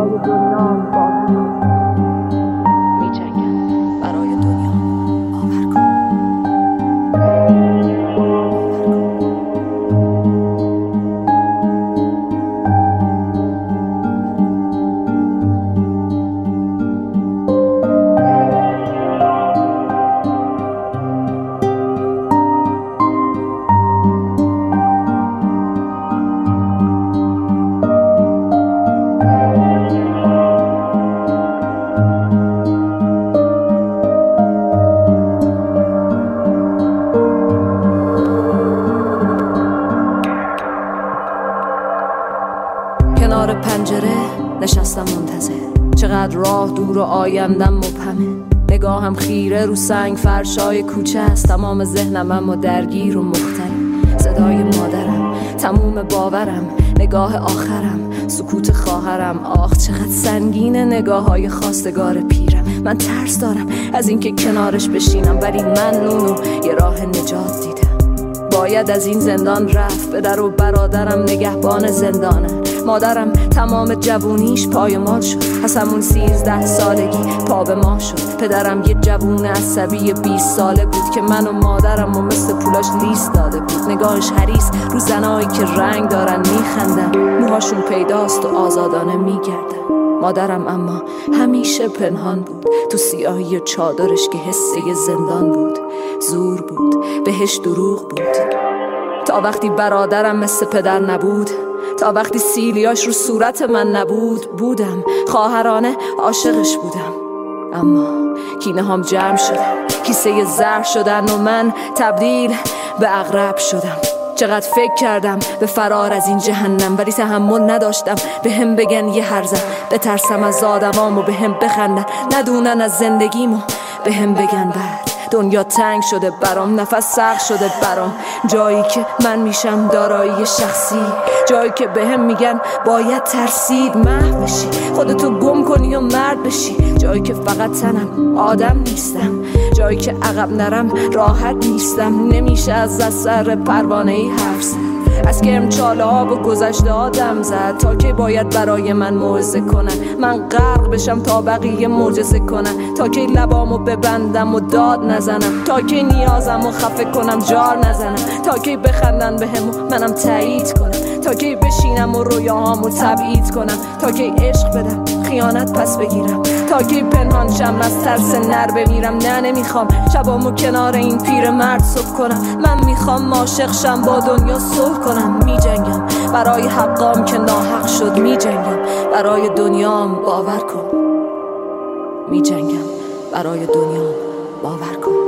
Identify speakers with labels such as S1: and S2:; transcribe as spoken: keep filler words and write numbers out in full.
S1: برای دنیا باور کن. میجنگم برای دنیا باور کن. کنار پنجره نشستم منتظر، چقدر راه دور و آیندم مبهمه. نگاهم خیره رو سنگ فرشای کوچه است، تمام ذهنم اما درگیر و مختلف. صدای مادرم، تموم باورم، نگاه آخرم، سکوت خواهرم. آخ چقدر سنگینه نگاه های خواستگار پیرم. من ترس دارم از اینکه کنارش بشینم، ولی من نونو یه راه نجات دیدم. باید از این زندان رفت، پدر و برادرم نگهبان زندانه. مادرم تمام جوونیش پایمال شد، از همون سیزده سالگی پا به ما شد. پدرم یه جوون عصبی بیست ساله بود که من و مادرم و مثل پولاش لیست داده بود. نگاهش حریص رو زنایی که رنگ دارن میخندن، موهاشون پیداست و آزادانه میگردن. مادرم اما همیشه پنهان بود تو سیاهی چادرش که حسه زندان بود. زور بود، بهش دروغ بود. تا وقتی برادرم مثل پدر نبود، تا وقتی سیلیاش رو صورت من نبود، بودم خواهرانه عاشقش بودم. اما کینه هم جمع شدن، کیسه زهر شدن و من تبدیل به عقرب شدم. چقدر فکر کردم به فرار از این جهنم، ولی تحمل نداشتم به هم بگن یه هرزم. بترسم از آدمام و به هم بخندن، ندونن از زندگیمو به هم بگن بعد. دنیا تنگ شده برام، نفس سخت شده برام. جایی که من میشم دارایی شخصی، جایی که به هم میگن باید ترسید محو بشی، خودتو گم کنی و مرد بشی. جایی که فقط تنم آدم نیستم، جایی که عقب نرم راحت نیستم. نمیشه از سر پروانه ای حرف زد، از کرم چاله ها و گذشته آدم زد. تا که باید برای من موعظه کنن، من غرق بشم تا بقیه معجزه کنن. تا که لبامو ببندم و داد نزنم، تا که نیازم و خفه کنم جار نزنم. تا که بخندن بهم و منم تایید کنم، تا که بشینم و رویاهامو تبعید کنم. تا که عشق بدم خیانت پس بگیرم، تا که پنهان شم از ترس نر بمیرم. نه نمیخوام شبامو کنار این پیر مرد صبح کنم، من میخوام عاشق شم با دنیا صلح کنم. میجنگم برای حقام که ناحق شد، میجنگم برای دنیام باور کن. میجنگم برای دنیام باور کن.